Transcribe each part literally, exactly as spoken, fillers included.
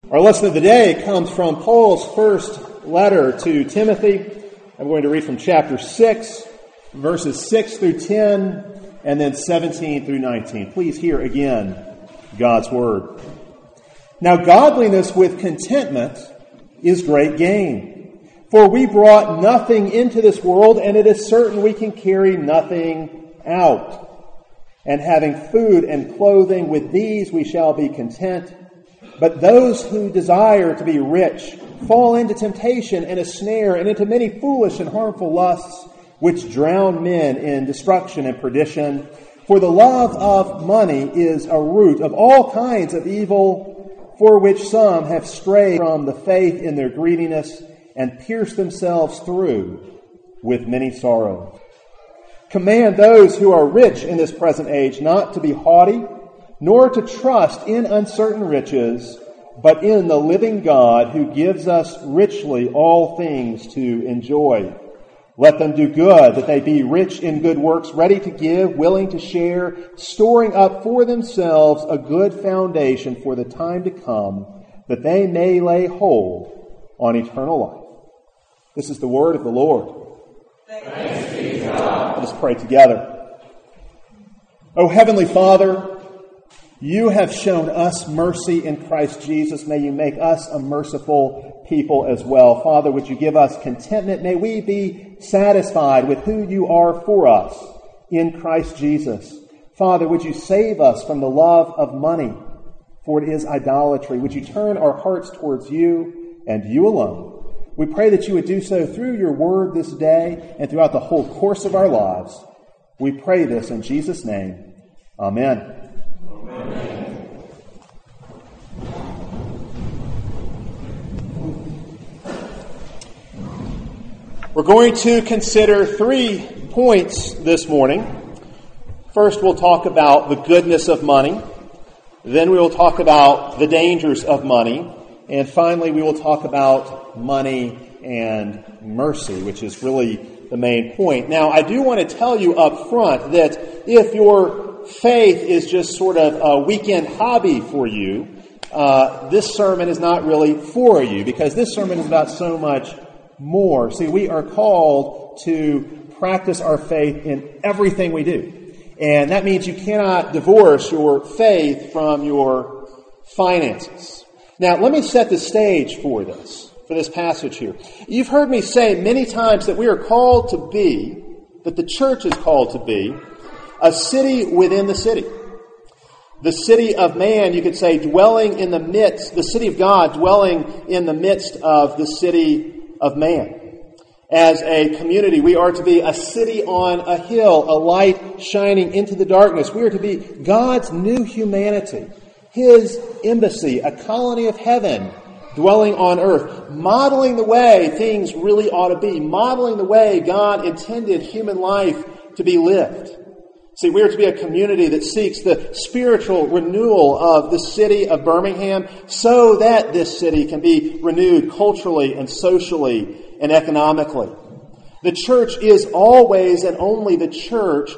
Our lesson of the day comes from Paul's first letter to Timothy. I'm going to read from chapter six, verses six through ten, and then seventeen through nineteen. Please hear again God's word. Now godliness with contentment is great gain. For we brought nothing into this world, and it is certain we can carry nothing out. And having food and clothing, with these we shall be content. But those who desire to be rich fall into temptation and a snare, and into many foolish and harmful lusts, which drown men in destruction and perdition. For the love of money is a root of all kinds of evil, for which some have strayed from the faith in their greediness and pierced themselves through with many sorrows. Command those who are rich in this present age not to be haughty, nor to trust in uncertain riches, but in the living God who gives us richly all things to enjoy. Let them do good, that they be rich in good works, ready to give, willing to share, storing up for themselves a good foundation for the time to come, that they may lay hold on eternal life. This is the word of the Lord. Thanks be to God. Let us pray together. O Heavenly Father, you have shown us mercy in Christ Jesus. May you make us a merciful people as well. Father, would you give us contentment? May we be satisfied with who you are for us in Christ Jesus. Father, would you save us from the love of money, for it is idolatry. Would you turn our hearts towards you and you alone? We pray that you would do so through your word this day and throughout the whole course of our lives. We pray this in Jesus' name. Amen. Amen. We're going to consider three points this morning. First, we'll talk about the goodness of money. Then we will talk about the dangers of money. And finally, we will talk about money and mercy, which is really the main point. Now, I do want to tell you up front that if your faith is just sort of a weekend hobby for you, uh, this sermon is not really for you, because this sermon is about so much more. See, we are called to practice our faith in everything we do. And that means you cannot divorce your faith from your finances. Now, let me set the stage for this, for this passage here. You've heard me say many times that we are called to be, that the church is called to be, a city within the city. The city of man, you could say, dwelling in the midst, the city of God dwelling in the midst of the city of man. As a community, we are to be a city on a hill, a light shining into the darkness. We are to be God's new humanity, His embassy, a colony of heaven dwelling on earth, modeling the way things really ought to be, modeling the way God intended human life to be lived. See, we are to be a community that seeks the spiritual renewal of the city of Birmingham so that this city can be renewed culturally and socially and economically. The church is always and only the church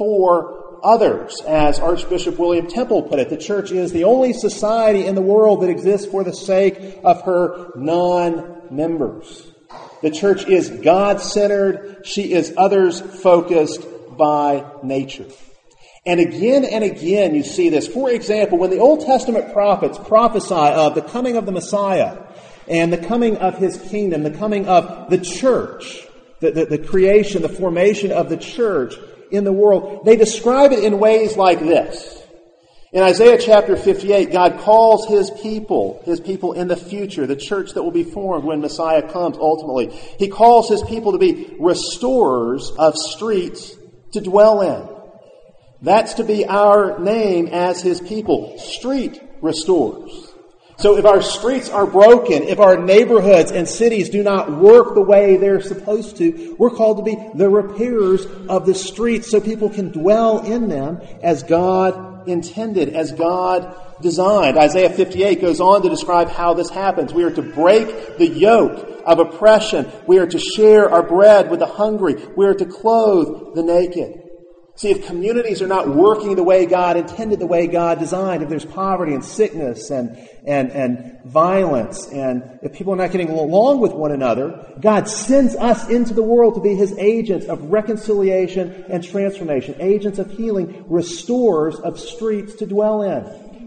for others. As Archbishop William Temple put it, the church is the only society in the world that exists for the sake of her non-members. The church is God-centered. She is others-focused by nature. And again and again you see this. For example, when the Old Testament prophets prophesy of the coming of the Messiah and the coming of His kingdom, the coming of the church, the, the, the creation, the formation of the church in the world, they describe it in ways like this. In Isaiah chapter fifty-eight, God calls His people, His people in the future, the church that will be formed when Messiah comes ultimately. He calls His people to be restorers of streets to dwell in. That's to be our name as His people, street restorers. So if our streets are broken, if our neighborhoods and cities do not work the way they're supposed to, we're called to be the repairers of the streets so people can dwell in them as God intended, as God designed. Isaiah fifty-eight goes on to describe how this happens. We are to break the yoke of oppression. We are to share our bread with the hungry. We are to clothe the naked. See, if communities are not working the way God intended, the way God designed, if there's poverty and sickness and, and, and violence, and if people are not getting along with one another, God sends us into the world to be His agents of reconciliation and transformation, agents of healing, restorers of streets to dwell in.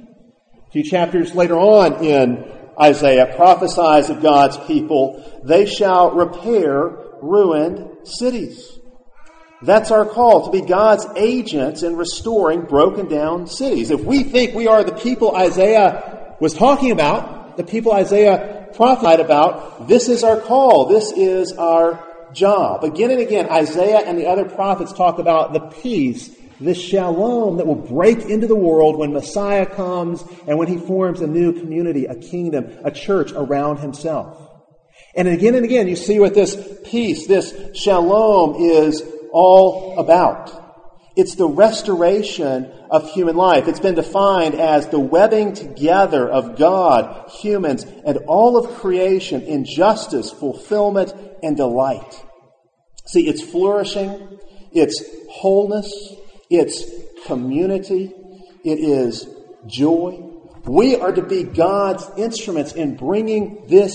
A few chapters later on in Isaiah prophesies of God's people, they shall repair ruined cities. That's our call, to be God's agents in restoring broken down cities. If we think we are the people Isaiah was talking about, the people Isaiah prophesied about, this is our call. This is our job. Again and again, Isaiah and the other prophets talk about the peace, this shalom that will break into the world when Messiah comes and when He forms a new community, a kingdom, a church around Himself. And again and again, you see what this peace, this shalom is all about. It's the restoration of human life. It's been defined as the webbing together of God, humans, and all of creation in justice, fulfillment, and delight. See, it's flourishing, it's wholeness, it's community, it is joy. We are to be God's instruments in bringing this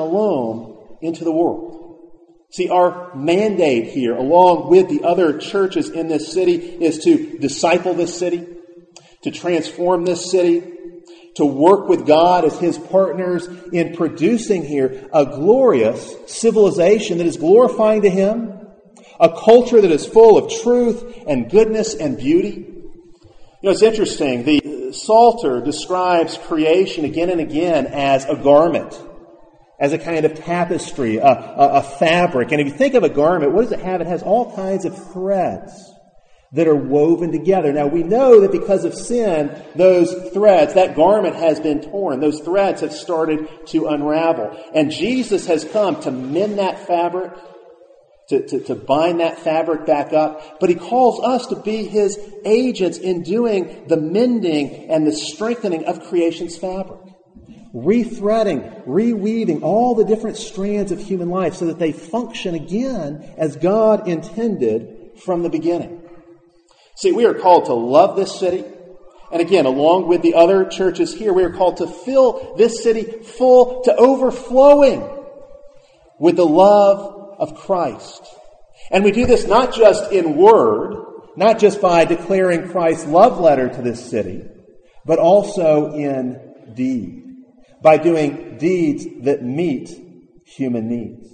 shalom into the world. See, our mandate here, along with the other churches in this city, is to disciple this city, to transform this city, to work with God as His partners in producing here a glorious civilization that is glorifying to Him, a culture that is full of truth and goodness and beauty. You know, it's interesting. The Psalter describes creation again and again as a garment, as a kind of tapestry, a, a, a fabric. And if you think of a garment, what does it have? It has all kinds of threads that are woven together. Now, we know that because of sin, those threads, that garment has been torn. Those threads have started to unravel. And Jesus has come to mend that fabric, to, to, to bind that fabric back up. But He calls us to be His agents in doing the mending and the strengthening of creation's fabric. Rethreading, reweaving all the different strands of human life so that they function again as God intended from the beginning. See, we are called to love this city. And again, along with the other churches here, we are called to fill this city full to overflowing with the love of Christ. And we do this not just in word, not just by declaring Christ's love letter to this city, but also in deed. By doing deeds that meet human needs.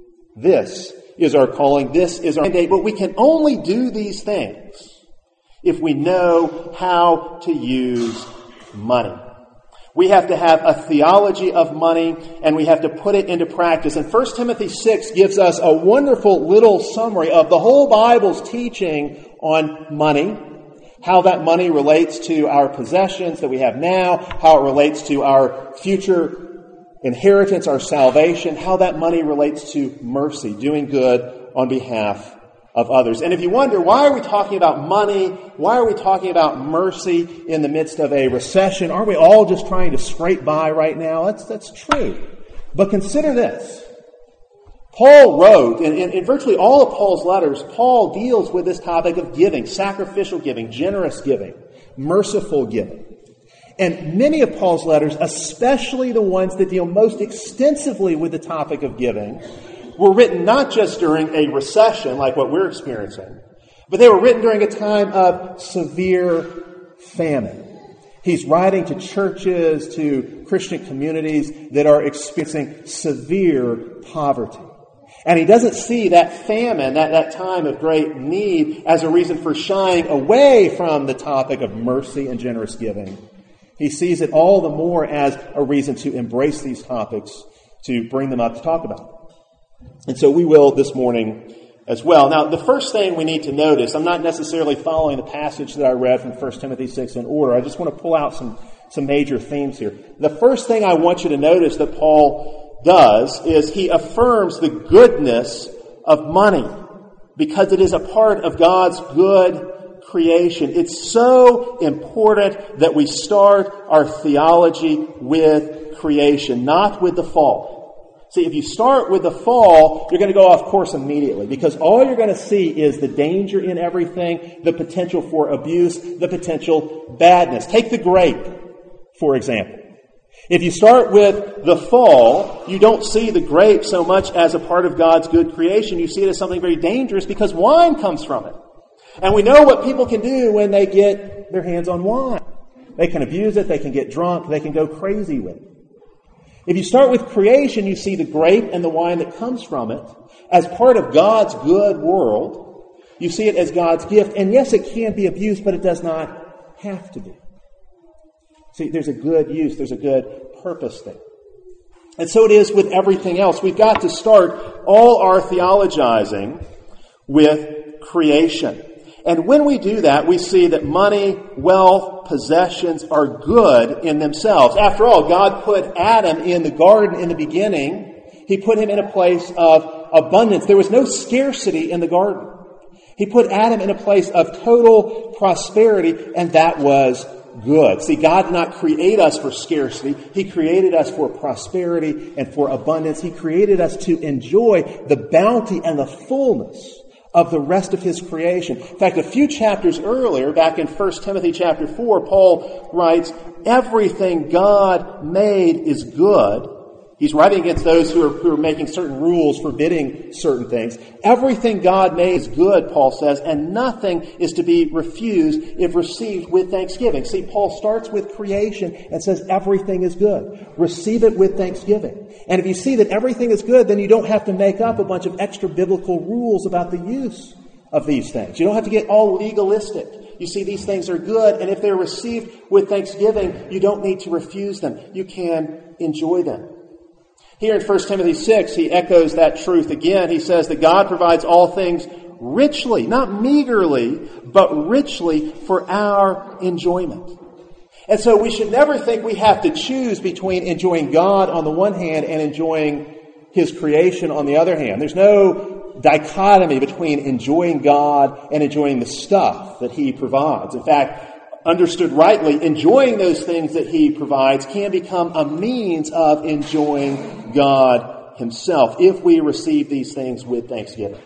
This is our calling. This is our mandate. But we can only do these things if we know how to use money. We have to have a theology of money, and we have to put it into practice. And First Timothy six gives us a wonderful little summary of the whole Bible's teaching on money. How that money relates to our possessions that we have now, how it relates to our future inheritance, our salvation, how that money relates to mercy, doing good on behalf of others. And if you wonder, why are we talking about money? Why are we talking about mercy in the midst of a recession? Aren't we all just trying to scrape by right now? That's, that's true. But consider this. Paul wrote, in, in, in virtually all of Paul's letters, Paul deals with this topic of giving, sacrificial giving, generous giving, merciful giving. And many of Paul's letters, especially the ones that deal most extensively with the topic of giving, were written not just during a recession like what we're experiencing, but they were written during a time of severe famine. He's writing to churches, to Christian communities that are experiencing severe poverty. And he doesn't see that famine, that, that time of great need, as a reason for shying away from the topic of mercy and generous giving. He sees it all the more as a reason to embrace these topics, to bring them up to talk about. And so we will this morning as well. Now, the first thing we need to notice, I'm not necessarily following the passage that I read from First Timothy six in order. I just want to pull out some, some major themes here. The first thing I want you to notice that Paul does is he affirms the goodness of money because it is a part of God's good creation. It's so important that we start our theology with creation, not with the fall. See, if you start with the fall, you're going to go off course immediately because all you're going to see is the danger in everything, the potential for abuse, the potential badness. Take the grape, for example. If you start with the fall, you don't see the grape so much as a part of God's good creation. You see it as something very dangerous because wine comes from it. And we know what people can do when they get their hands on wine. They can abuse it, they can get drunk, they can go crazy with it. If you start with creation, you see the grape and the wine that comes from it as part of God's good world. You see it as God's gift. And yes, it can be abused, but it does not have to be. See, there's a good use, there's a good purpose there. And so it is with everything else. We've got to start all our theologizing with creation. And when we do that, we see that money, wealth, possessions are good in themselves. After all, God put Adam in the garden in the beginning. He put him in a place of abundance. There was no scarcity in the garden. He put Adam in a place of total prosperity, and that was good. See, God did not create us for scarcity. He created us for prosperity and for abundance. He created us to enjoy the bounty and the fullness of the rest of His creation. In fact, a few chapters earlier, back in First Timothy chapter four, Paul writes, everything God made is good. He's writing against those who are, who are making certain rules, forbidding certain things. Everything God made is good, Paul says, and nothing is to be refused if received with thanksgiving. See, Paul starts with creation and says everything is good. Receive it with thanksgiving. And if you see that everything is good, then you don't have to make up a bunch of extra biblical rules about the use of these things. You don't have to get all legalistic. You see, these things are good, and if they're received with thanksgiving, you don't need to refuse them. You can enjoy them. Here in First Timothy six, he echoes that truth again. He says that God provides all things richly, not meagerly, but richly for our enjoyment. And so we should never think we have to choose between enjoying God on the one hand and enjoying His creation on the other hand. There's no dichotomy between enjoying God and enjoying the stuff that He provides. In fact, understood rightly, enjoying those things that He provides can become a means of enjoying God Himself if we receive these things with thanksgiving.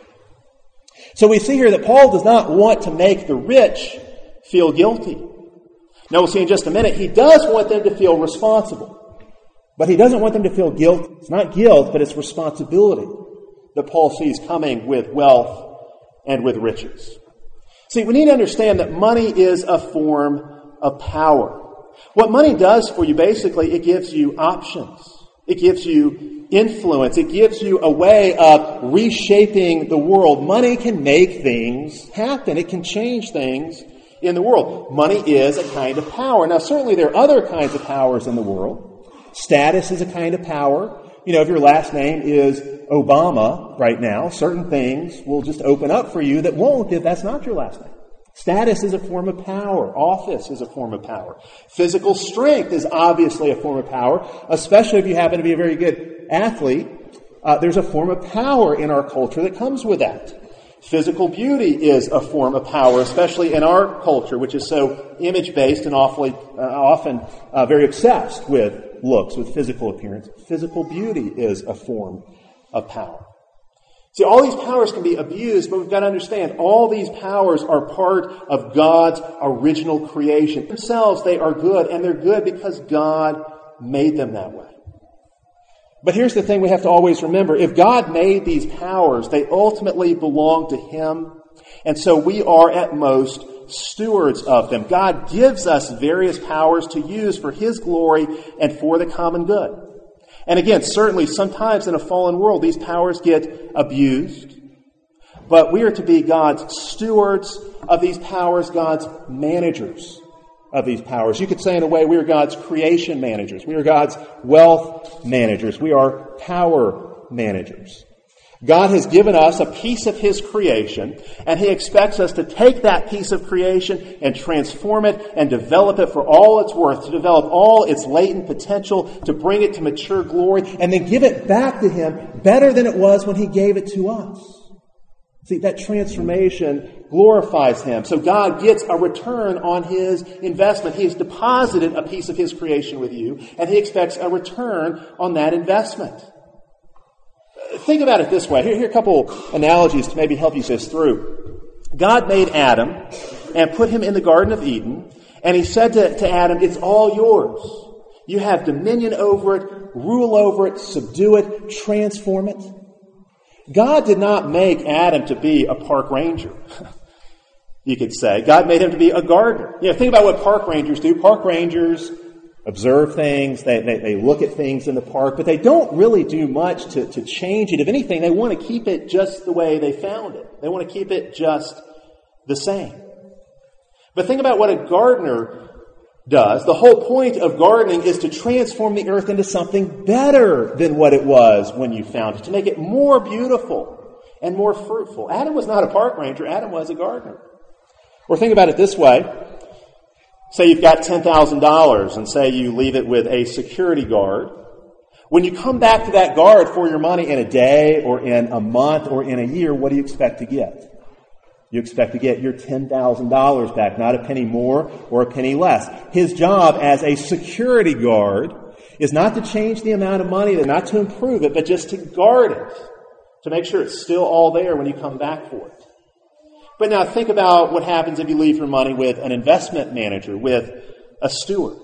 So we see here that Paul does not want to make the rich feel guilty. Now we'll see in just a minute, he does want them to feel responsible. But he doesn't want them to feel guilt. It's not guilt, but it's responsibility that Paul sees coming with wealth and with riches. See, we need to understand that money is a form of power. What money does for you, basically, it gives you options. It gives you influence. It gives you a way of reshaping the world. Money can make things happen. It can change things in the world. Money is a kind of power. Now, certainly there are other kinds of powers in the world. Status is a kind of power. You know, if your last name is Obama right now, certain things will just open up for you that won't if that's not your last name. Status is a form of power. Office is a form of power. Physical strength is obviously a form of power, especially if you happen to be a very good athlete. Uh, there's a form of power in our culture that comes with that. Physical beauty is a form of power, especially in our culture, which is so image-based and awfully, uh, often uh, very obsessed with looks, with physical appearance. Physical beauty is a form of power. See, all these powers can be abused, but we've got to understand all these powers are part of God's original creation. Themselves, they are good, and they're good because God made them that way. But here's the thing we have to always remember. If God made these powers, they ultimately belong to Him. And so we are at most stewards of them. God gives us various powers to use for His glory and for the common good. And again, certainly sometimes in a fallen world, these powers get abused. But we are to be God's stewards of these powers, God's managers of these powers. You could say in a way we are God's creation managers. We are God's wealth managers. We are power managers. God has given us a piece of His creation, and He expects us to take that piece of creation and transform it and develop it for all it's worth, to develop all its latent potential, to bring it to mature glory, and then give it back to Him better than it was when He gave it to us. See, that transformation glorifies Him. So God gets a return on His investment. He has deposited a piece of His creation with you, and He expects a return on that investment. think about it this way. Here, here are a couple analogies to maybe help you this through. God made Adam and put him in the Garden of Eden, and he said to, to Adam, it's all yours. You have dominion over it, rule over it, subdue it, transform it. God did not make Adam to be a park ranger, you could say. God made him to be a gardener. You know, think about what park rangers do. Park rangers observe things, they, they, they look at things in the park, but they don't really do much to, to change it. If anything, they want to keep it just the way they found it. They want to keep it just the same. But think about what a gardener does. The whole point of gardening is to transform the earth into something better than what it was when you found it, to make it more beautiful and more fruitful. Adam was not a park ranger. Adam was a gardener. Or think about it this way. Say you've got ten thousand dollars and say you leave it with a security guard. When you come back to that guard for your money in a day or in a month or in a year, what do you expect to get? You expect to get your ten thousand dollars back, not a penny more or a penny less. His job as a security guard is not to change the amount of money, not to improve it, but just to guard it, to make sure it's still all there when you come back for it. But now think about what happens if you leave your money with an investment manager, with a steward.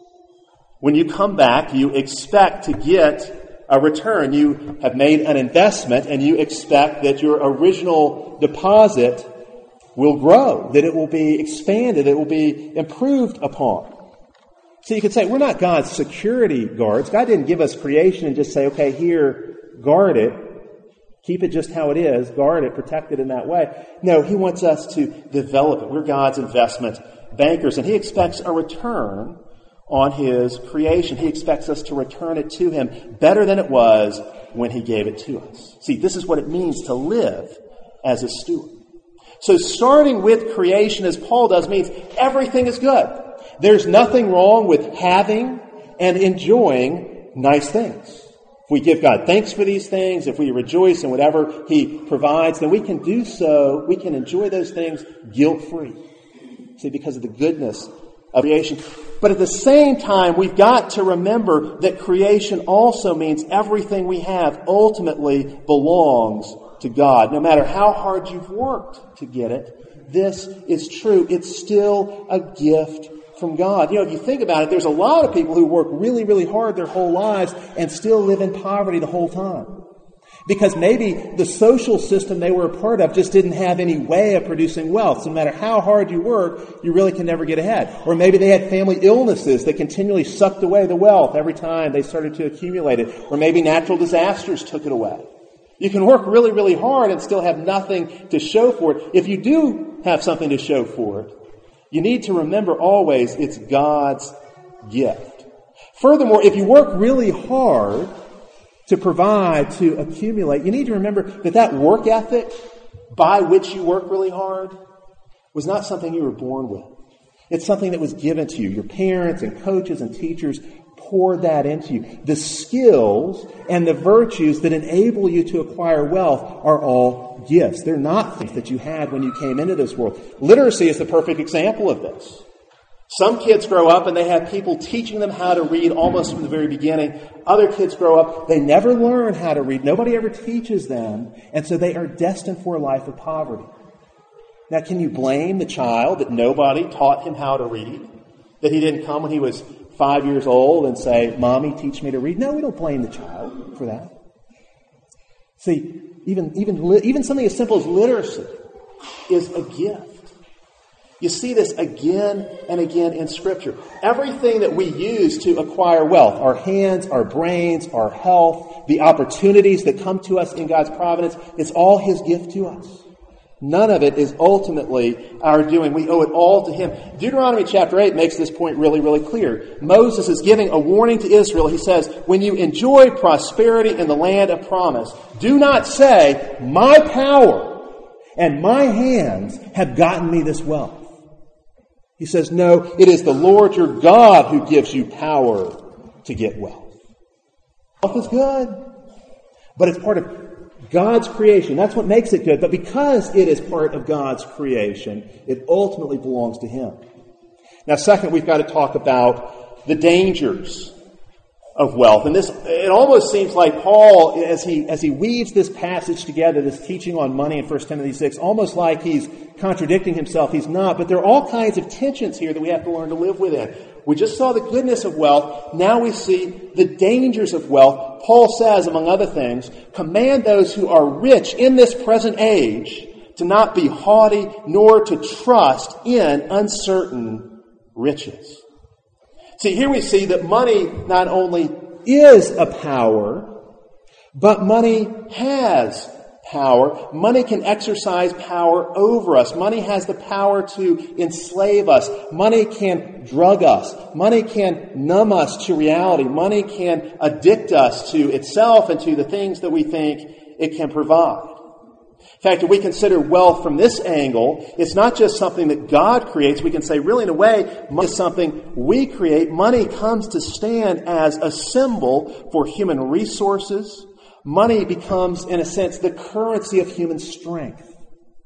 When you come back, you expect to get a return. You have made an investment and you expect that your original deposit will grow, that it will be expanded, it will be improved upon. So you could say, we're not God's security guards. God didn't give us creation and just say, okay, here, guard it. Keep it just how it is, guard it, protect it in that way. No, he wants us to develop it. We're God's investment bankers, and he expects a return on his creation. He expects us to return it to him better than it was when he gave it to us. See, this is what it means to live as a steward. So starting with creation, as Paul does, means everything is good. There's nothing wrong with having and enjoying nice things. If we give God thanks for these things, if we rejoice in whatever he provides, then we can do so, we can enjoy those things guilt-free. See, because of the goodness of creation. But at the same time, we've got to remember that creation also means everything we have ultimately belongs to God. No matter how hard you've worked to get it, this is true. It's still a gift from God. You know, if you think about it, there's a lot of people who work really, really hard their whole lives and still live in poverty the whole time. Because maybe the social system they were a part of just didn't have any way of producing wealth. So no matter how hard you work, you really can never get ahead. Or maybe they had family illnesses that continually sucked away the wealth every time they started to accumulate it. Or maybe natural disasters took it away. You can work really, really hard and still have nothing to show for it. If you do have something to show for it, you need to remember always it's God's gift. Furthermore, if you work really hard to provide, to accumulate, you need to remember that that work ethic by which you work really hard was not something you were born with. It's something that was given to you. Your parents and coaches and teachers poured that into you. The skills and the virtues that enable you to acquire wealth are all gifts. They're not things that you had when you came into this world. Literacy is the perfect example of this. Some kids grow up and they have people teaching them how to read almost from the very beginning. Other kids grow up, they never learn how to read. Nobody ever teaches them. And so they are destined for a life of poverty. Now, can you blame the child that nobody taught him how to read? That he didn't come when he was five years old and say, Mommy, teach me to read? No, we don't blame the child for that. See, even, even, even something as simple as literacy is a gift. You see this again and again in Scripture. Everything that we use to acquire wealth, our hands, our brains, our health, the opportunities that come to us in God's providence, it's all His gift to us. None of it is ultimately our doing. We owe it all to Him. Deuteronomy chapter eight makes this point really, really clear. Moses is giving a warning to Israel. He says, when you enjoy prosperity in the land of promise, do not say, my power and my hands have gotten me this wealth. He says, no, it is the Lord your God who gives you power to get wealth. Wealth is good, but it's part of God's creation. That's what makes it good. But because it is part of God's creation, it ultimately belongs to Him. Now, second, we've got to talk about the dangers of wealth. And this, it almost seems like Paul, as he as he weaves this passage together, this teaching on money in First Timothy six, almost like he's contradicting himself. He's not. But there are all kinds of tensions here that we have to learn to live within. We just saw the goodness of wealth. Now we see the dangers of wealth. Paul says, among other things, command those who are rich in this present age to not be haughty, nor to trust in uncertain riches. See, here we see that money not only is a power, but money has power. Money can exercise power over us. Money has the power to enslave us. Money can drug us. Money can numb us to reality. Money can addict us to itself and to the things that we think it can provide. In fact, if we consider wealth from this angle, it's not just something that God creates. We can say, really, in a way, money is something we create. Money comes to stand as a symbol for human resources. Money becomes, in a sense, the currency of human strength.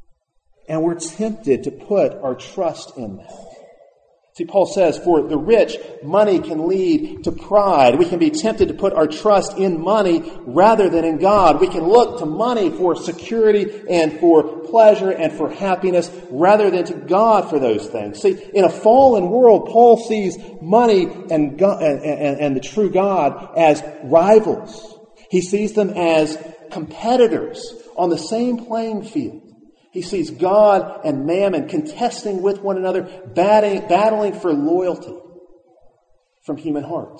And we're tempted to put our trust in that. See, Paul says, for the rich, money can lead to pride. We can be tempted to put our trust in money rather than in God. We can look to money for security and for pleasure and for happiness rather than to God for those things. See, in a fallen world, Paul sees money and, God, and, and, and the true God as rivals. He sees them as competitors on the same playing field. He sees God and mammon contesting with one another, battling, battling for loyalty from human hearts.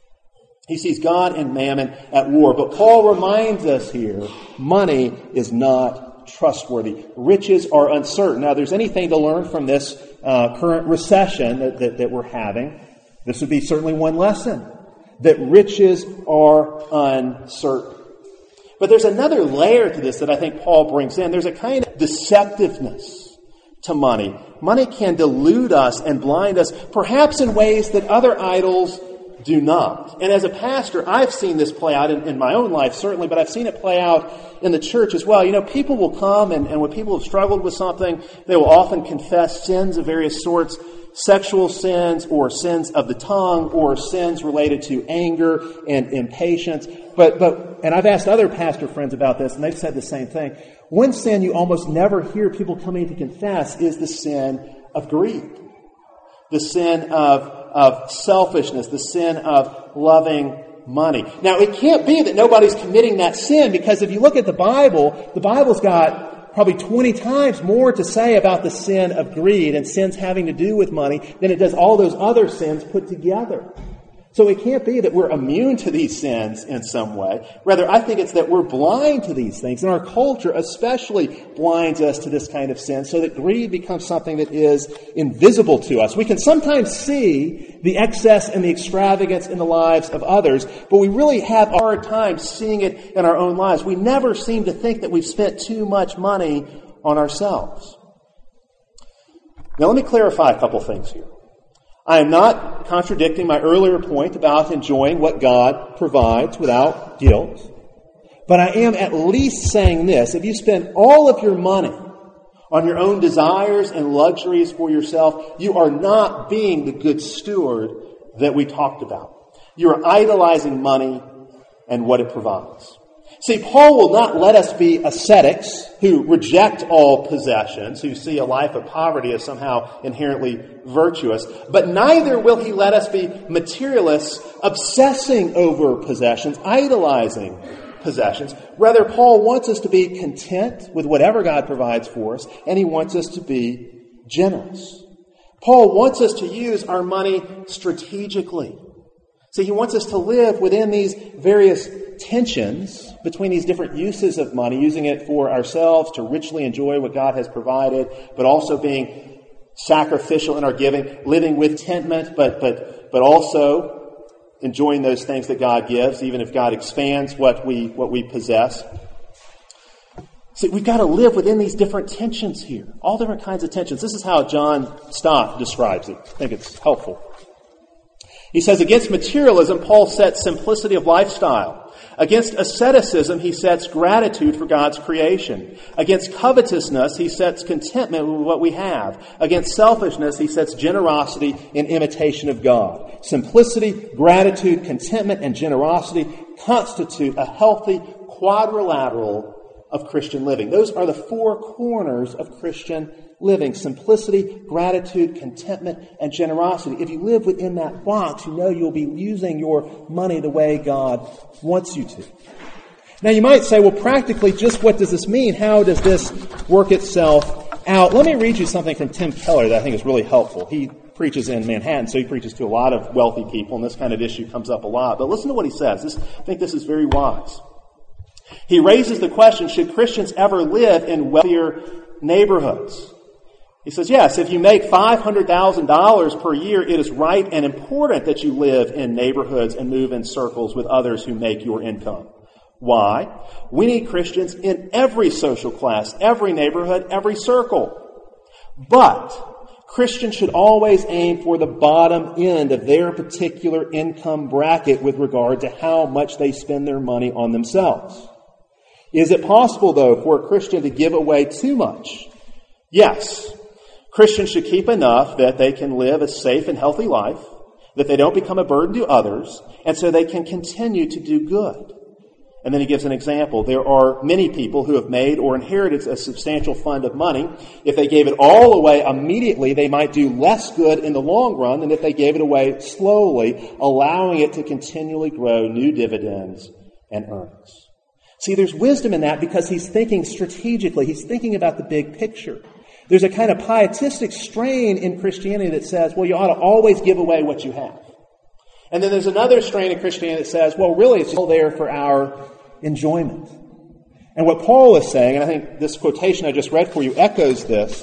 He sees God and mammon at war. But Paul reminds us here, money is not trustworthy. Riches are uncertain. Now, if there's anything to learn from this uh, current recession that, that, that we're having, this would be certainly one lesson, that riches are uncertain. But there's another layer to this that I think Paul brings in. There's a kind of deceptiveness to money. Money can delude us and blind us, perhaps in ways that other idols do not. And as a pastor, I've seen this play out in, in my own life, certainly, but I've seen it play out in the church as well. You know, people will come, and, and when people have struggled with something, they will often confess sins of various sorts, sexual sins or sins of the tongue or sins related to anger and impatience. But, but, and I've asked other pastor friends about this, and they've said the same thing. One sin you almost never hear people coming to confess is the sin of greed. The sin of, of selfishness, the sin of loving money. Now, it can't be that nobody's committing that sin, because if you look at the Bible, the Bible's got probably twenty times more to say about the sin of greed and sins having to do with money than it does all those other sins put together. So it can't be that we're immune to these sins in some way. Rather, I think it's that we're blind to these things. And our culture especially blinds us to this kind of sin so that greed becomes something that is invisible to us. We can sometimes see the excess and the extravagance in the lives of others, but we really have a hard time seeing it in our own lives. We never seem to think that we've spent too much money on ourselves. Now, let me clarify a couple things here. I am not contradicting my earlier point about enjoying what God provides without guilt. But I am at least saying this. If you spend all of your money on your own desires and luxuries for yourself, you are not being the good steward that we talked about. You are idolizing money and what it provides. See, Paul will not let us be ascetics who reject all possessions, who see a life of poverty as somehow inherently virtuous, but neither will he let us be materialists obsessing over possessions, idolizing possessions. Rather, Paul wants us to be content with whatever God provides for us, and he wants us to be generous. Paul wants us to use our money strategically. See, he wants us to live within these various tensions between these different uses of money, using it for ourselves to richly enjoy what God has provided, but also being sacrificial in our giving, living with contentment, but but but also enjoying those things that God gives, even if God expands what we what we possess. See, we've got to live within these different tensions here, all different kinds of tensions. This is how John Stott describes it. I think it's helpful. He says, against materialism, Paul sets simplicity of lifestyle, Against asceticism, he sets gratitude for God's creation. Against covetousness, he sets contentment with what we have. Against selfishness, he sets generosity in imitation of God. Simplicity, gratitude, contentment, and generosity constitute a healthy quadrilateral of Christian living. Those are the four corners of Christian living. Simplicity, gratitude, contentment, and generosity. If you live within that box, you know you'll be using your money the way God wants you to. Now you might say, well, practically, just what does this mean? How does this work itself out? Let me read you something from Tim Keller that I think is really helpful. He preaches in Manhattan, so he preaches to a lot of wealthy people, and this kind of issue comes up a lot. But listen to what he says. This, I think this is very wise. He raises the question, should Christians ever live in wealthier neighborhoods? He says, yes, if you make five hundred thousand dollars per year, it is right and important that you live in neighborhoods and move in circles with others who make your income. Why? We need Christians in every social class, every neighborhood, every circle. But Christians should always aim for the bottom end of their particular income bracket with regard to how much they spend their money on themselves. Is it possible, though, for a Christian to give away too much? Yes. Christians should keep enough that they can live a safe and healthy life, that they don't become a burden to others, and so they can continue to do good. And then he gives an example. There are many people who have made or inherited a substantial fund of money. If they gave it all away immediately, they might do less good in the long run than if they gave it away slowly, allowing it to continually grow new dividends and earnings. See, there's wisdom in that because he's thinking strategically. He's thinking about the big picture. There's a kind of pietistic strain in Christianity that says, well, you ought to always give away what you have. And then there's another strain in Christianity that says, well, really, it's all there for our enjoyment. And what Paul is saying, and I think this quotation I just read for you echoes this,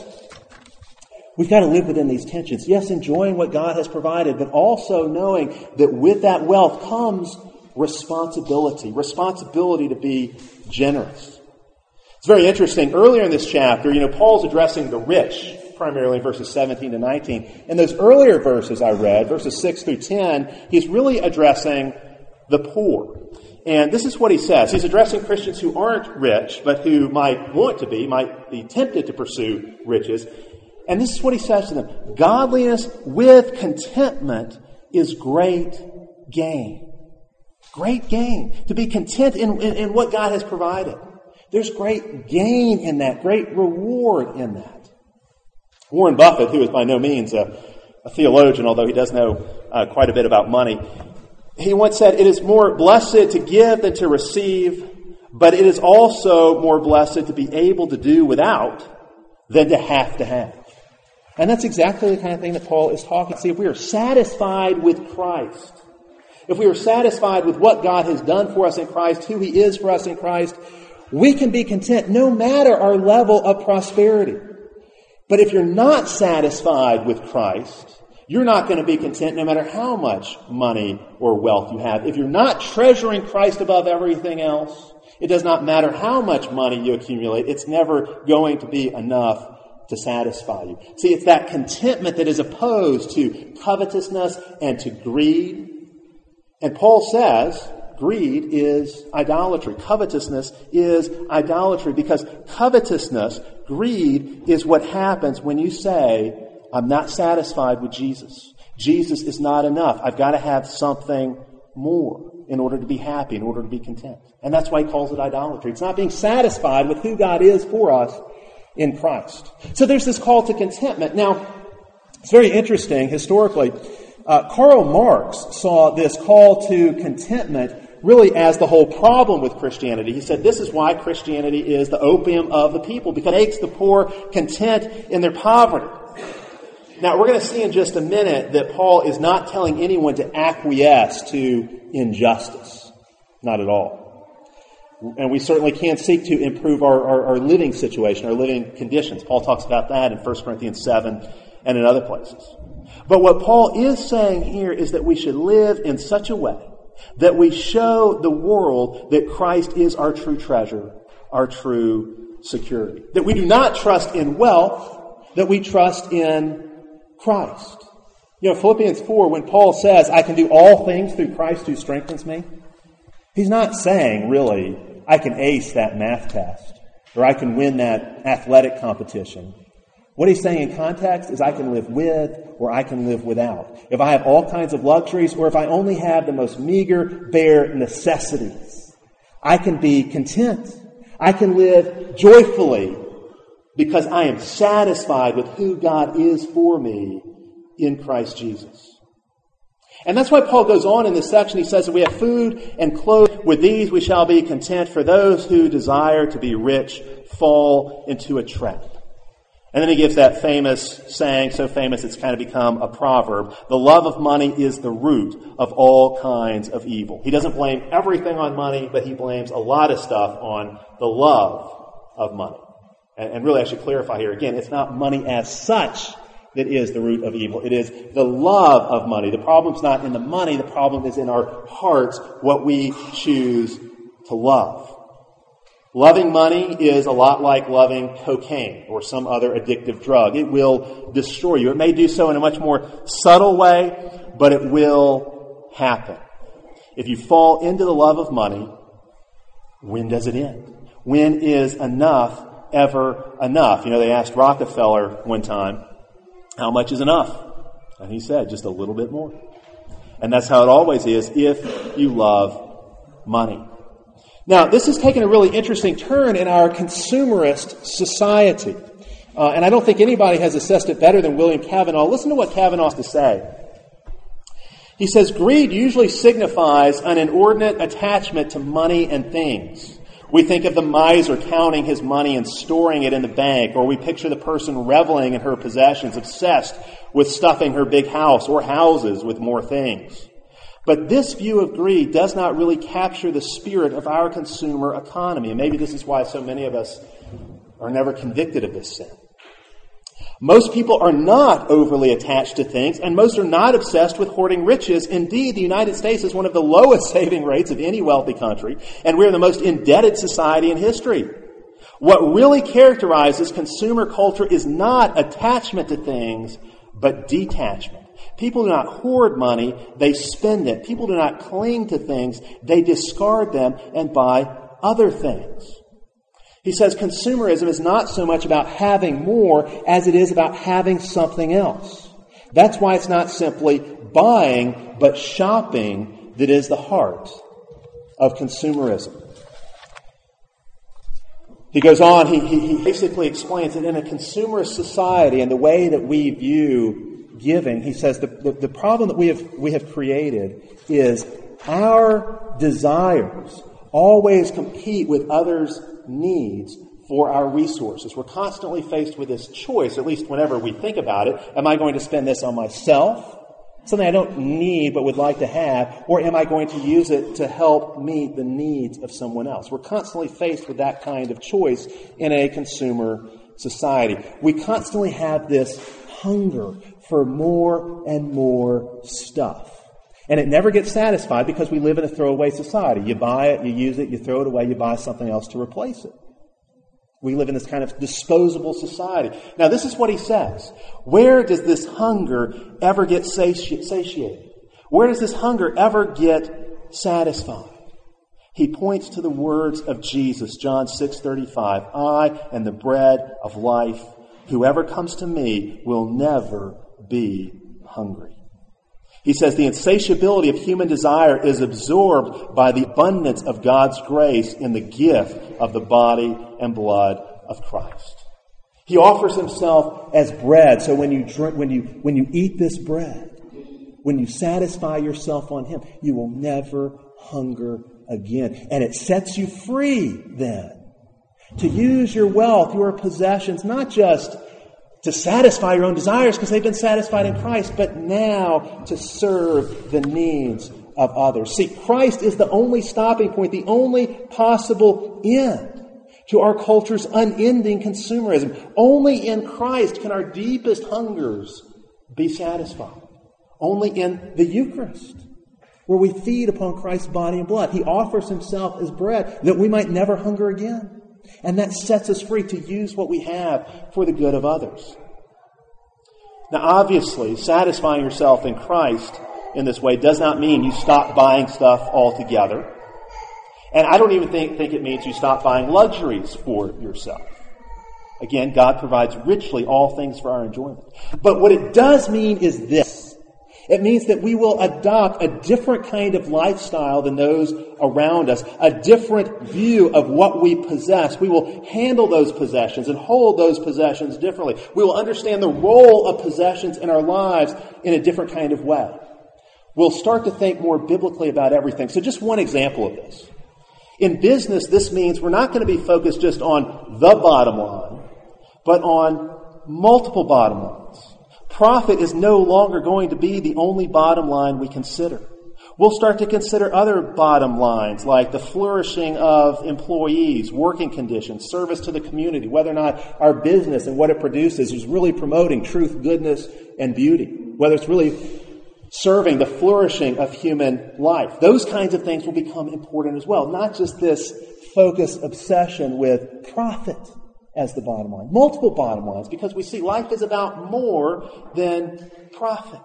we've got to live within these tensions. Yes, enjoying what God has provided, but also knowing that with that wealth comes responsibility, responsibility to be generous. It's very interesting. Earlier in this chapter, you know, Paul's addressing the rich, primarily in verses seventeen to nineteen. In those earlier verses I read, verses six through ten, he's really addressing the poor. And this is what he says. He's addressing Christians who aren't rich, but who might want to be, might be tempted to pursue riches. And this is what he says to them. Godliness with contentment is great gain. Great gain. To be content in, in, in what God has provided. There's great gain in that, great reward in that. Warren Buffett, who is by no means a, a theologian, although he does know uh, quite a bit about money, he once said, it is more blessed to give than to receive, but it is also more blessed to be able to do without than to have to have. And that's exactly the kind of thing that Paul is talking. See, if we are satisfied with Christ, if we are satisfied with what God has done for us in Christ, who He is for us in Christ, we can be content no matter our level of prosperity. But if you're not satisfied with Christ, you're not going to be content no matter how much money or wealth you have. If you're not treasuring Christ above everything else, it does not matter how much money you accumulate. It's never going to be enough to satisfy you. See, it's that contentment that is opposed to covetousness and to greed. And Paul says greed is idolatry. Covetousness is idolatry because covetousness, greed, is what happens when you say, I'm not satisfied with Jesus. Jesus is not enough. I've got to have something more in order to be happy, in order to be content. And that's why he calls it idolatry. It's not being satisfied with who God is for us in Christ. So there's this call to contentment. Now, it's very interesting historically. Uh, Karl Marx saw this call to contentment really as the whole problem with Christianity. He said this is why Christianity is the opium of the people, because it makes the poor content in their poverty. Now, we're going to see in just a minute that Paul is not telling anyone to acquiesce to injustice. Not at all. And we certainly can't seek to improve our, our, our living situation, our living conditions. Paul talks about that in First Corinthians seven and in other places. But what Paul is saying here is that we should live in such a way that we show the world that Christ is our true treasure, our true security. That we do not trust in wealth, that we trust in Christ. You know, Philippians four, when Paul says, I can do all things through Christ who strengthens me, He's not saying, really, I can ace that math test or I can win that athletic competition. What he's saying in context is I can live with or I can live without. If I have all kinds of luxuries or if I only have the most meager, bare necessities, I can be content. I can live joyfully because I am satisfied with who God is for me in Christ Jesus. And that's why Paul goes on in this section. He says that we have food and clothes. With these we shall be content. For those who desire to be rich fall into a trap. And then he gives that famous saying, so famous it's kind of become a proverb. The love of money is the root of all kinds of evil. He doesn't blame everything on money, but he blames a lot of stuff on the love of money. And, and really I should clarify here, again, it's not money as such that is the root of evil. It is the love of money. The problem's not in the money. The problem is in our hearts, what we choose to love. Loving money is a lot like loving cocaine or some other addictive drug. It will destroy you. It may do so in a much more subtle way, but it will happen. If you fall into the love of money, when does it end? When is enough ever enough? You know, they asked Rockefeller one time, how much is enough? And he said, just a little bit more. And that's how it always is if you love money. Now, this has taken a really interesting turn in our consumerist society. Uh, and I don't think anybody has assessed it better than William Cavanaugh. Listen to what Cavanaugh has to say. He says, greed usually signifies an inordinate attachment to money and things. We think of the miser counting his money and storing it in the bank, or we picture the person reveling in her possessions, obsessed with stuffing her big house or houses with more things. But this view of greed does not really capture the spirit of our consumer economy. And maybe this is why so many of us are never convicted of this sin. Most people are not overly attached to things, and most are not obsessed with hoarding riches. Indeed, the United States is one of the lowest saving rates of any wealthy country, and we're the most indebted society in history. What really characterizes consumer culture is not attachment to things, but detachment. People do not hoard money, they spend it. People do not cling to things, they discard them and buy other things. He says consumerism is not so much about having more as it is about having something else. That's why it's not simply buying, but shopping that is the heart of consumerism. He goes on, he, he, he basically explains that in a consumerist society and the way that we view giving, he says the, the, the problem that we have, we have created is our desires always compete with others' needs for our resources. We're constantly faced with this choice, at least whenever we think about it. Am I going to spend this on myself, something I don't need but would like to have, or am I going to use it to help meet the needs of someone else? We're constantly faced with that kind of choice in a consumer society. We constantly have this hunger for more and more stuff. And it never gets satisfied because we live in a throwaway society. You buy it, you use it, you throw it away, you buy something else to replace it. We live in this kind of disposable society. Now, this is what he says. Where does this hunger ever get sati- satiated? Where does this hunger ever get satisfied? He points to the words of Jesus, John six thirty-five. I am the bread of life. Whoever comes to me will never be hungry. He says the insatiability of human desire is absorbed by the abundance of God's grace in the gift of the body and blood of Christ. He offers himself as bread. So when you drink, when you when you eat this bread, when you satisfy yourself on him, you will never hunger again. And it sets you free then to use your wealth, your possessions, not just to satisfy your own desires because they've been satisfied in Christ, but now to serve the needs of others. See, Christ is the only stopping point, the only possible end to our culture's unending consumerism. Only in Christ can our deepest hungers be satisfied. Only in the Eucharist, where we feed upon Christ's body and blood. He offers himself as bread that we might never hunger again. And that sets us free to use what we have for the good of others. Now, obviously, satisfying yourself in Christ in this way does not mean you stop buying stuff altogether. And I don't even think, think it means you stop buying luxuries for yourself. Again, God provides richly all things for our enjoyment. But what it does mean is this. It means that we will adopt a different kind of lifestyle than those around us, a different view of what we possess. We will handle those possessions and hold those possessions differently. We will understand the role of possessions in our lives in a different kind of way. We'll start to think more biblically about everything. So just one example of this. In business, this means we're not going to be focused just on the bottom line, but on multiple bottom lines. Profit is no longer going to be the only bottom line we consider. We'll start to consider other bottom lines like the flourishing of employees, working conditions, service to the community, whether or not our business and what it produces is really promoting truth, goodness, and beauty, whether it's really serving the flourishing of human life. Those kinds of things will become important as well, not just this focused obsession with profit as the bottom line. Multiple bottom lines, because we see life is about more than profit.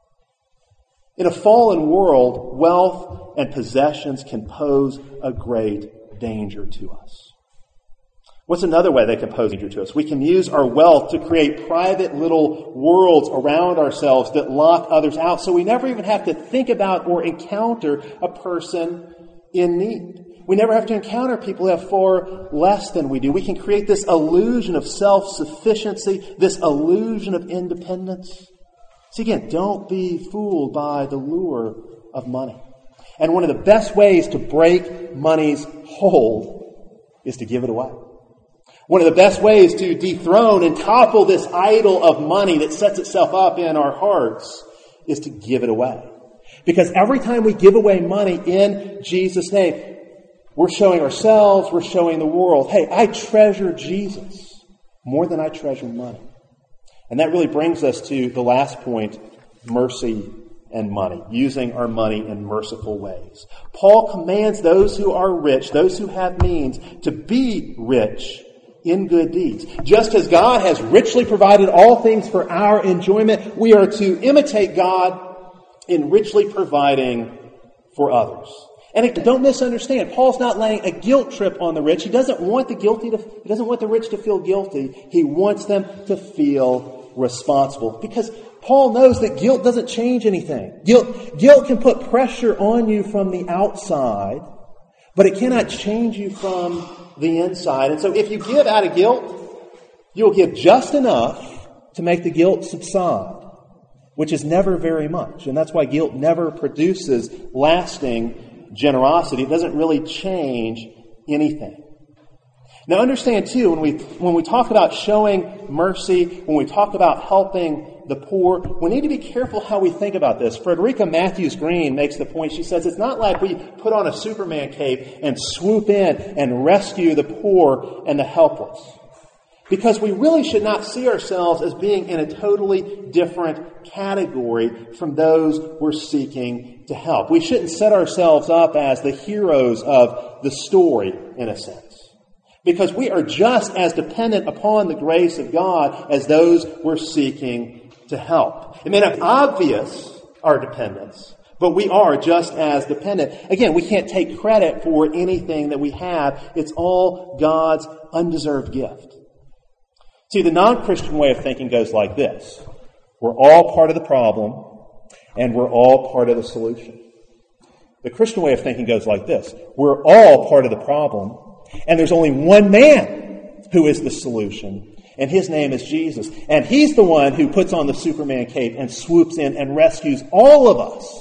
In a fallen world, wealth and possessions can pose a great danger to us. What's another way they can pose danger to us? We can use our wealth to create private little worlds around ourselves that lock others out, so we never even have to think about or encounter a person in need. We never have to encounter people who have far less than we do. We can create this illusion of self-sufficiency, this illusion of independence. See, again, don't be fooled by the lure of money. And one of the best ways to break money's hold is to give it away. One of the best ways to dethrone and topple this idol of money that sets itself up in our hearts is to give it away. Because every time we give away money in Jesus' name, we're showing ourselves, we're showing the world, hey, I treasure Jesus more than I treasure money. And that really brings us to the last point, mercy and money, using our money in merciful ways. Paul commands those who are rich, those who have means, to be rich in good deeds. Just as God has richly provided all things for our enjoyment, we are to imitate God in richly providing for others. And again, don't misunderstand. Paul's not laying a guilt trip on the rich. He doesn't want the guilty to, he doesn't want the rich to feel guilty. He wants them to feel responsible. Because Paul knows that guilt doesn't change anything. Guilt, guilt can put pressure on you from the outside, but it cannot change you from the inside. And so if you give out of guilt, you'll give just enough to make the guilt subside, which is never very much. And that's why guilt never produces lasting generosity. It doesn't really change anything. Now understand too, when we when we talk about showing mercy, when we talk about helping the poor, we need to be careful how we think about this. Frederica Matthews Green makes the point. She says it's not like we put on a Superman cape and swoop in and rescue the poor and the helpless. Because we really should not see ourselves as being in a totally different category from those we're seeking to help. We shouldn't set ourselves up as the heroes of the story, in a sense. Because we are just as dependent upon the grace of God as those we're seeking to help. It may not be obvious, our dependence, but we are just as dependent. Again, we can't take credit for anything that we have. It's all God's undeserved gift. See, the non-Christian way of thinking goes like this. We're all part of the problem, and we're all part of the solution. The Christian way of thinking goes like this. We're all part of the problem, and there's only one man who is the solution, and his name is Jesus. And he's the one who puts on the Superman cape and swoops in and rescues all of us.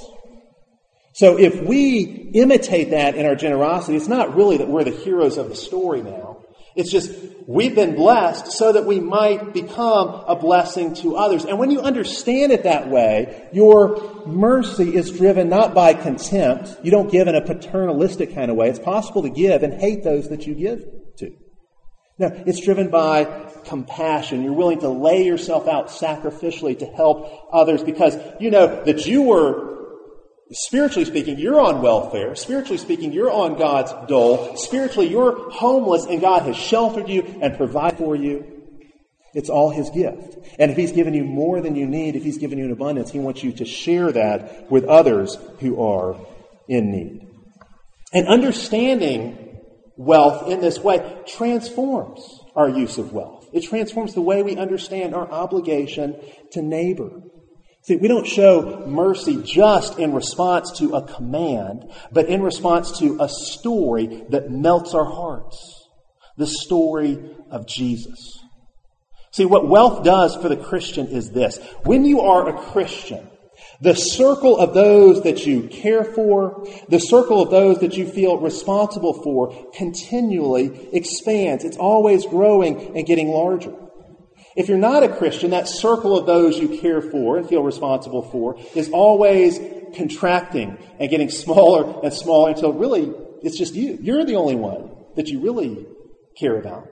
So if we imitate that in our generosity, it's not really that we're the heroes of the story now. It's just we've been blessed so that we might become a blessing to others. And when you understand it that way, your mercy is driven not by contempt. You don't give in a paternalistic kind of way. It's possible to give and hate those that you give to. No, it's driven by compassion. You're willing to lay yourself out sacrificially to help others because you know that you were, spiritually speaking, you're on welfare. Spiritually speaking, you're on God's dole. Spiritually, you're homeless and God has sheltered you and provided for you. It's all His gift. And if He's given you more than you need, if He's given you an abundance, He wants you to share that with others who are in need. And understanding wealth in this way transforms our use of wealth. It transforms the way we understand our obligation to neighbor. See, we don't show mercy just in response to a command, but in response to a story that melts our hearts. The story of Jesus. See, what wealth does for the Christian is this. When you are a Christian, the circle of those that you care for, the circle of those that you feel responsible for, continually expands. It's always growing and getting larger. If you're not a Christian, that circle of those you care for and feel responsible for is always contracting and getting smaller and smaller until really it's just you. You're the only one that you really care about.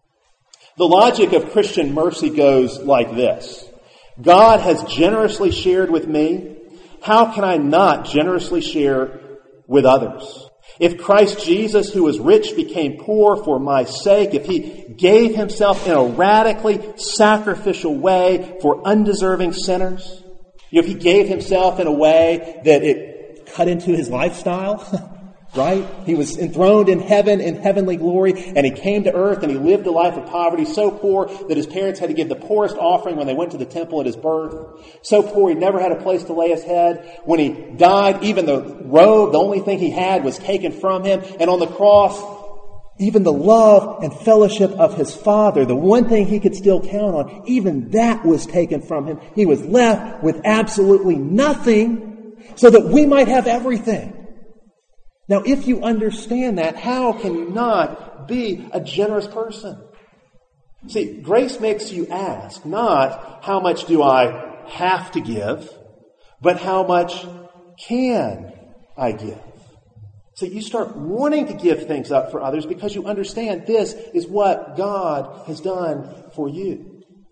The logic of Christian mercy goes like this. God has generously shared with me. How can I not generously share with others? If Christ Jesus, who was rich, became poor for my sake, if he gave himself in a radically sacrificial way for undeserving sinners, if he gave himself in a way that it cut into his lifestyle, right? He was enthroned in heaven in heavenly glory, and he came to earth and he lived a life of poverty so poor that his parents had to give the poorest offering when they went to the temple at his birth. So poor he never had a place to lay his head. When he died, even the robe, the only thing he had, was taken from him. And on the cross, even the love and fellowship of his Father, the one thing he could still count on, even that was taken from him. He was left with absolutely nothing so that we might have everything. Now, if you understand that, how can you not be a generous person? See, grace makes you ask, not how much do I have to give, but how much can I give? So you start wanting to give things up for others because you understand this is what God has done for you.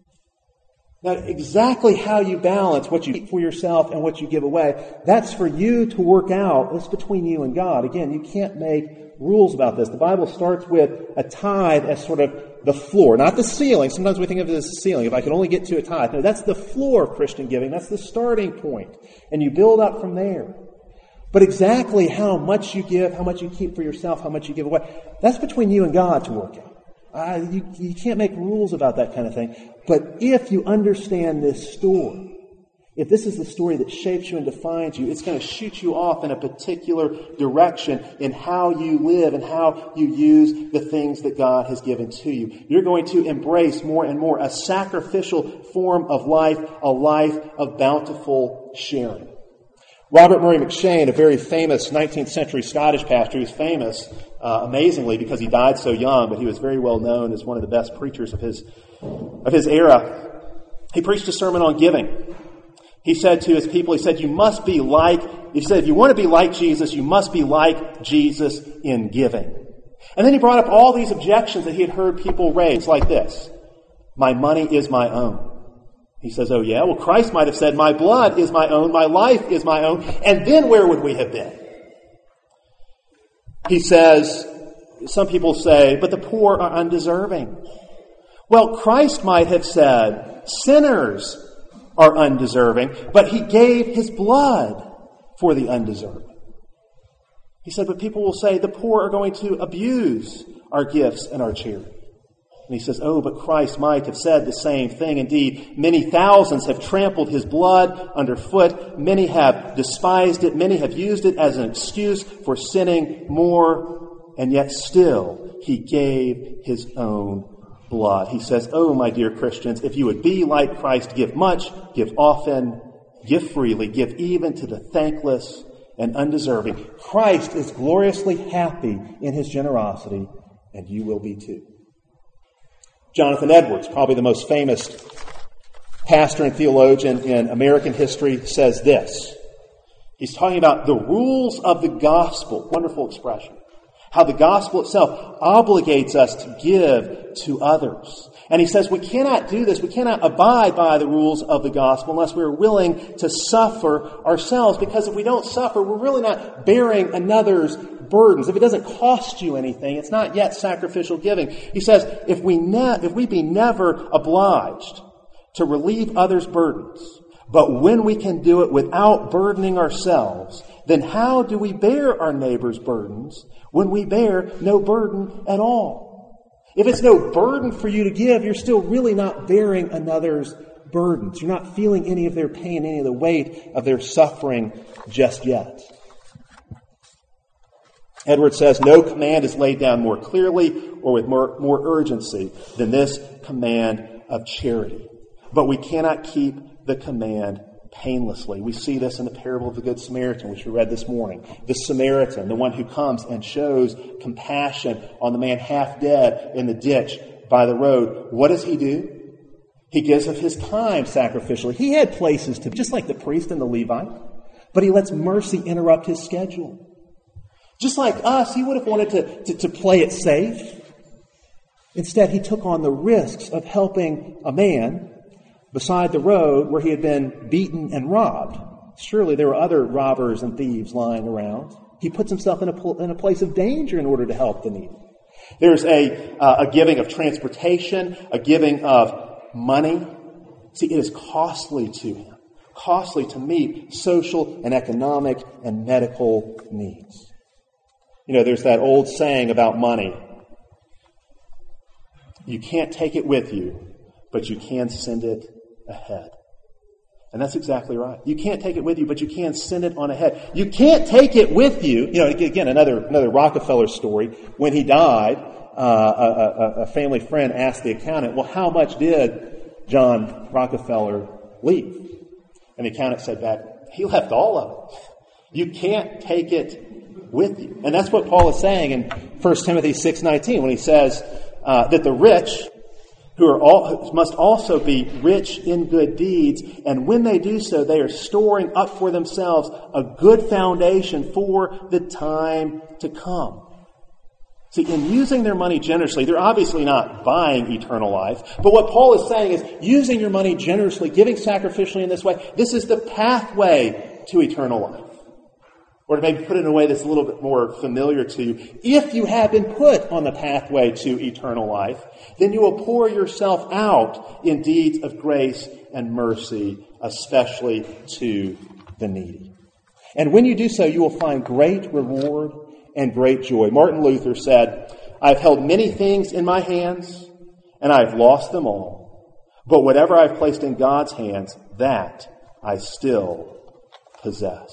Now, exactly how you balance what you keep for yourself and what you give away, that's for you to work out. That's between you and God. Again, you can't make rules about this. The Bible starts with a tithe as sort of the floor, not the ceiling. Sometimes we think of it as a ceiling. If I can only get to a tithe. No, that's the floor of Christian giving. That's the starting point. And you build up from there. But exactly how much you give, how much you keep for yourself, how much you give away, that's between you and God to work out. Uh, you, you can't make rules about that kind of thing. But if you understand this story, if this is the story that shapes you and defines you, it's going to shoot you off in a particular direction in how you live and how you use the things that God has given to you. You're going to embrace more and more a sacrificial form of life, a life of bountiful sharing. Robert Murray McCheyne, a very famous nineteenth century Scottish pastor, he was famous uh, amazingly because he died so young, but he was very well known as one of the best preachers of his of his era. He preached a sermon on giving. He said to his people, he said, you must be like, he said, if you want to be like Jesus, you must be like Jesus in giving. And then he brought up all these objections that he had heard people raise like this. My money is my own. He says, oh yeah, well Christ might have said, my blood is my own, my life is my own, and then where would we have been? He says, some people say, but the poor are undeserving. Well, Christ might have said, sinners are undeserving, but he gave his blood for the undeserving. He said, but people will say, the poor are going to abuse our gifts and our charity. And he says, oh, but Christ might have said the same thing. Indeed, many thousands have trampled his blood underfoot. Many have despised it. Many have used it as an excuse for sinning more. And yet still, he gave his own blood. He says, oh, my dear Christians, if you would be like Christ, give much, give often, give freely, give even to the thankless and undeserving. Christ is gloriously happy in his generosity, and you will be too. Jonathan Edwards, probably the most famous pastor and theologian in American history, says this. He's talking about the rules of the gospel. Wonderful expression. How the gospel itself obligates us to give to others. And he says we cannot do this, we cannot abide by the rules of the gospel unless we're willing to suffer ourselves. Because if we don't suffer, we're really not bearing another's burdens. If it doesn't cost you anything, it's not yet sacrificial giving. He says, if we ne- if we be never obliged to relieve others' burdens, but when we can do it without burdening ourselves, then how do we bear our neighbor's burdens when we bear no burden at all? If it's no burden for you to give, you're still really not bearing another's burdens. You're not feeling any of their pain, any of the weight of their suffering just yet. Edwards says, no command is laid down more clearly or with more, more urgency than this command of charity. But we cannot keep the command painlessly. We see this in the parable of the Good Samaritan, which we read this morning. The Samaritan, the one who comes and shows compassion on the man half dead in the ditch by the road. What does he do? He gives of his time sacrificially. He had places to be, just like the priest and the Levite, but he lets mercy interrupt his schedule. Just like us, he would have wanted to, to, to play it safe. Instead, he took on the risks of helping a man beside the road where he had been beaten and robbed. Surely there were other robbers and thieves lying around. He puts himself in a, in a place of danger in order to help the needy. There's a, uh, a giving of transportation, a giving of money. See, it is costly to him, costly to meet social and economic and medical needs. You know, there's that old saying about money. You can't take it with you, but you can send it ahead. And that's exactly right. You can't take it with you, but you can send it on ahead. You can't take it with you. You know, again, another another Rockefeller story. When he died, uh, a, a, a family friend asked the accountant, well, how much did John Rockefeller leave? And the accountant said back, he left all of it. You can't take it with you. And that's what Paul is saying in First Timothy six nineteen when he says uh, that the rich who are all must also be rich in good deeds, and when they do so, they are storing up for themselves a good foundation for the time to come. See, in using their money generously, they're obviously not buying eternal life, but what Paul is saying is using your money generously, giving sacrificially in this way, this is the pathway to eternal life. Or to maybe put it in a way that's a little bit more familiar to you. If you have been put on the pathway to eternal life, then you will pour yourself out in deeds of grace and mercy, especially to the needy. And when you do so, you will find great reward and great joy. Martin Luther said, I've held many things in my hands, and I've lost them all. But whatever I've placed in God's hands, that I still possess.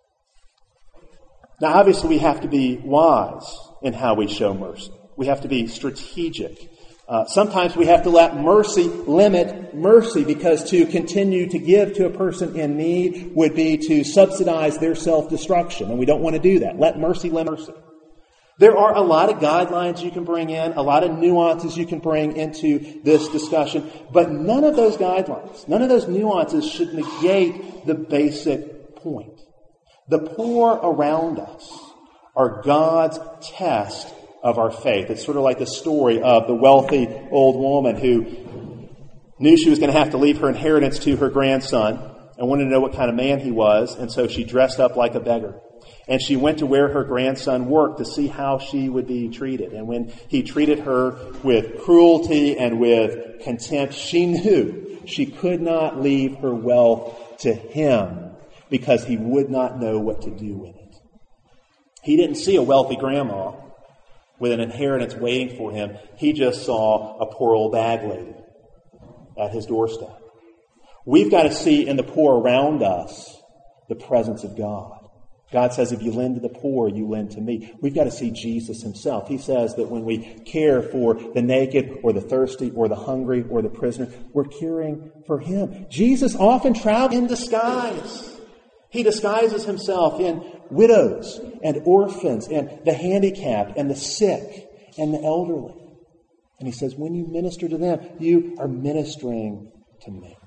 Now, obviously, we have to be wise in how we show mercy. We have to be strategic. Uh, sometimes we have to let mercy limit mercy, because to continue to give to a person in need would be to subsidize their self-destruction, and we don't want to do that. Let mercy limit mercy. There are a lot of guidelines you can bring in, a lot of nuances you can bring into this discussion, but none of those guidelines, none of those nuances should negate the basic point. The poor around us are God's test of our faith. It's sort of like the story of the wealthy old woman who knew she was going to have to leave her inheritance to her grandson and wanted to know what kind of man he was, and so she dressed up like a beggar. And she went to where her grandson worked to see how she would be treated. And when he treated her with cruelty and with contempt, she knew she could not leave her wealth to him, because he would not know what to do with it. He didn't see a wealthy grandma with an inheritance waiting for him. He just saw a poor old bag lady at his doorstep. We've got to see in the poor around us the presence of God. God says, if you lend to the poor, you lend to me. We've got to see Jesus himself. He says that when we care for the naked or the thirsty or the hungry or the prisoner, we're caring for him. Jesus often traveled in disguise. He disguises himself in widows and orphans and the handicapped and the sick and the elderly. And he says, when you minister to them, you are ministering to me.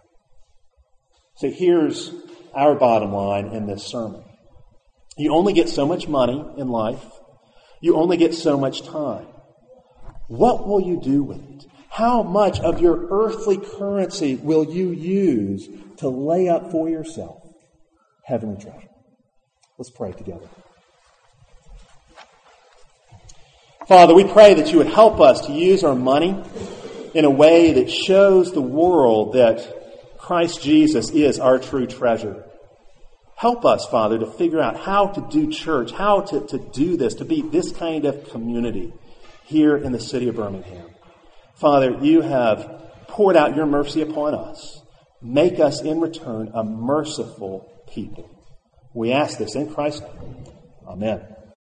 So here's our bottom line in this sermon. You only get so much money in life. You only get so much time. What will you do with it? How much of your earthly currency will you use to lay up for yourself heavenly treasure? Let's pray together. Father, we pray that you would help us to use our money in a way that shows the world that Christ Jesus is our true treasure. Help us, Father, to figure out how to do church, how to, to do this, to be this kind of community here in the city of Birmingham. Father, you have poured out your mercy upon us. Make us in return a merciful people. We ask this in Christ's name. Amen.